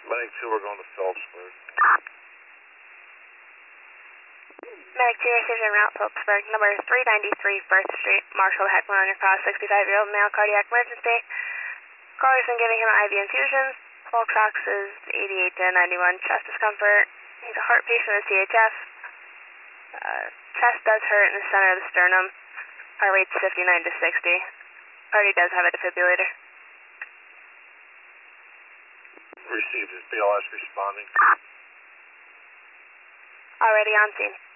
Medic 2, we're going to Phillipsburg. Medic 2, Precision Route, Phillipsburg, number 393 First Street. Marshall Heckman on your call, 65-year-old male, cardiac emergency. Caller's been giving him IV infusions. Pulse ox is 88 to 91. Chest discomfort. He's a heart patient with CHF. Chest does hurt in the center of the sternum. Heart rate's 59 to 60. Party does have a defibrillator. Received. Is BLS responding? Already on scene.